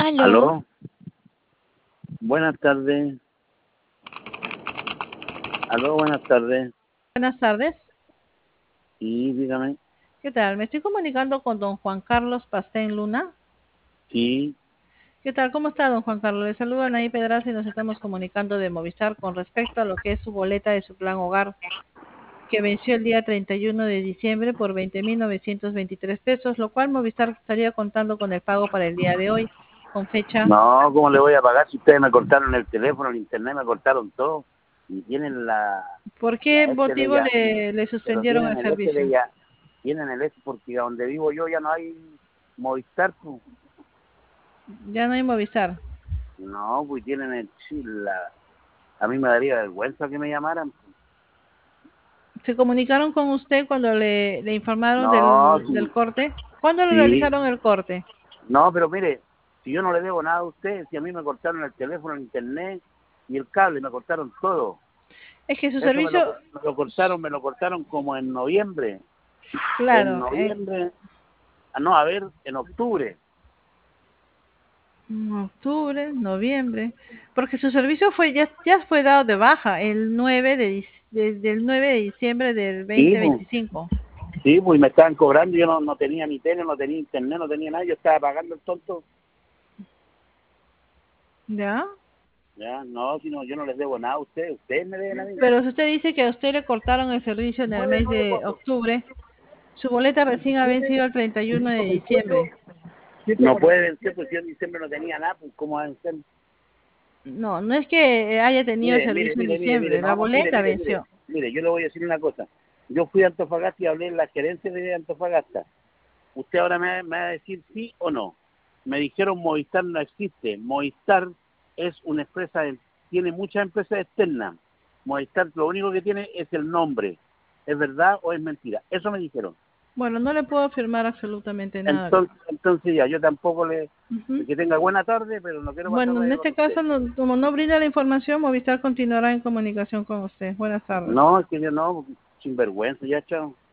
Aló. Aló, buenas tardes. Aló, buenas tardes. Buenas tardes. Sí, dígame. ¿Qué tal? Me estoy comunicando con don Juan Carlos Pastén Luna. Sí, ¿Qué tal? ¿Cómo está, don Juan Carlos? Le saluda Anaí Pedraza y nos estamos comunicando de Movistar con respecto a lo que es su boleta de su plan hogar, que venció el día 31 de diciembre por 20.923 pesos, lo cual Movistar estaría contando con el pago para el día de hoy, con fecha. no, ¿cómo le voy a pagar si ustedes me cortaron el teléfono, el internet, me cortaron todo? Y tienen ¿Por la qué este de motivo ella, le pero suspendieron el tienen el este de servicio? ella, tienen el este porque donde vivo yo ya no hay Movistar, pues. Ya no hay Movistar. No, pues tienen el a mí me daría vergüenza que me llamaran. ¿Se comunicaron con usted cuando le informaron No, del sí, corte? ¿Cuándo le sí. realizaron el corte? No, pero mire, si yo no le debo nada a usted, si a mí me cortaron el teléfono, el internet y el cable, me cortaron todo. Es que su Eso servicio, me lo cortaron como en noviembre. En claro, noviembre, no, a ver, en octubre. octubre, noviembre, porque su servicio ya fue dado de baja el 9 desde el 9 de diciembre del Sí, pues, 2025. sí, pues, y me estaban cobrando, yo no tenía ni tele, no tenía internet, no tenía nada, yo estaba pagando el tonto. ¿Ya? Ya, no, si no, yo no les debo nada a ustedes me deben a mí. Pero si usted dice que a usted le cortaron el servicio en el mes de octubre, su boleta recién ha vencido el 31 de diciembre. No puede vencer, pues yo en diciembre no tenía nada, pues cómo va a vencer. No, no es que haya tenido servicio en diciembre, la boleta venció. Mire, yo le voy a decir una cosa. Yo fui a Antofagasta y hablé en la gerencia de Antofagasta. Usted ahora me va a decir sí o no. Me dijeron Movistar no existe. Movistar es una empresa, tiene muchas empresas externas. Movistar lo único que tiene es el nombre. ¿Es verdad o es mentira? Eso me dijeron. Bueno, no le puedo afirmar absolutamente nada de eso. Entonces ya, yo tampoco Ujú. que tenga buena tarde, pero no quiero pasar Bueno, en radio con este usted. caso, como no brinda la información, Movistar continuará en comunicación con usted. Buenas tardes. No, es que yo no, sinvergüenza, ya, chao.